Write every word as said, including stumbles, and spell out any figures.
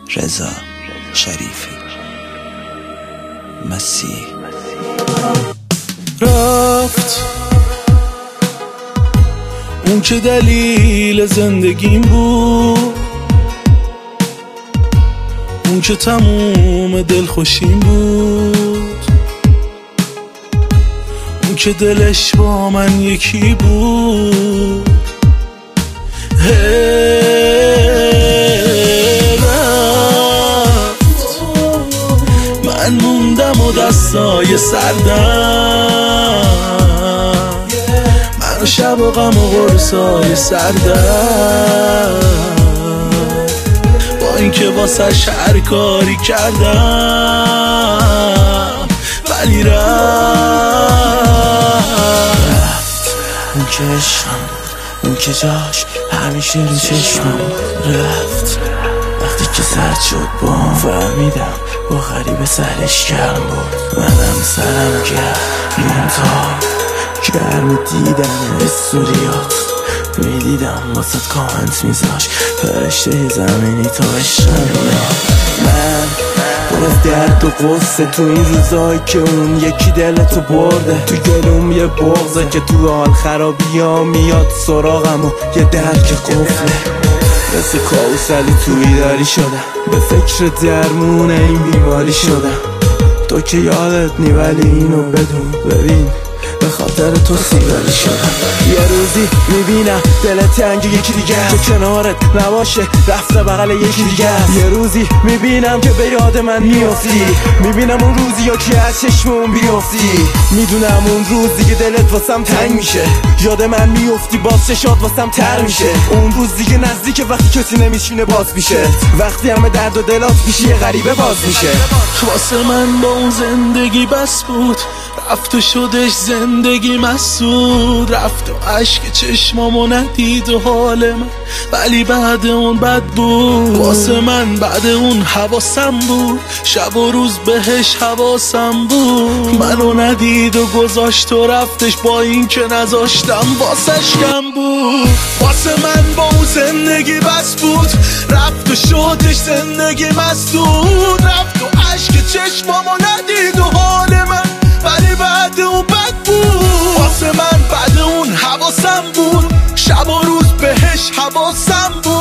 رضا شریفی مسیح. رفت اون که دلیل زندگیم بود، اون که تموم دلخوشیم بود، اون که دلش با من یکی بود. رفت من موندم و دستای سردم، من و شب و غم و قرصای سردم، با اینکه واسش هر کاری کردم ولی رفت. اون که عشقم بود، اون که جاش همیشه رو چشمم رفت. وقتی که سرد شد با هم فهمیدم با غریب سرش گرم بود، منم سرم گرم منتها گرم دیدم استوریات میدیدم واسه کامنت میذاش فرشته زمینی تا عشقم. من پر از درد و قصه تو این روزایی که اون یکی دلتو برده، تو گلوم یه بغضه که تو حال خرابی ها میاد سراغم و یه درک قفله. مثل کاوسلی توی داری شدم، به فکر درمون این بیماری شدم. تو که یادت نی ولی اینو بدون، ببین به خاطر تو سیگاری شدم. یه روزی میبینم دل تنگ یکی دیگه که کنارت نباشه رفته بغل یکی دیگه. یه روزی میبینم که به یاد من میافتی، میبینم اون روزی یا که از چشمون بیافتی. میدونم اون روزی که دلت واسم تنگ میشه، یاد من میافتی باز چشات واسم تر میشه. اون روزی که نزدیک وقتی کسی نمیشینه باز میشه، وقتی همه درد و دلات میشه یه غریبه باز میشه. واسه من با اون زندگی بس بود، رفت و شدش زندگی مسعود. رفت و عشق چشمامو ندید و حال من ولی بعد اون بد بود. واسه من بعد اون حواسم بود، شب و روز بهش حواسم بود. منو ندید و گذاشت و رفتش با این که نذاشتم واسش کم بود. واسه من با اون زندگی بس بود، رفت و شدش زندگی مسعود. رفت و عشق چشمامو ندید و حال من ولی بعد اون بد بود. واسه من بعد اون حواسم بود، شب و روز بهش حواسم بود.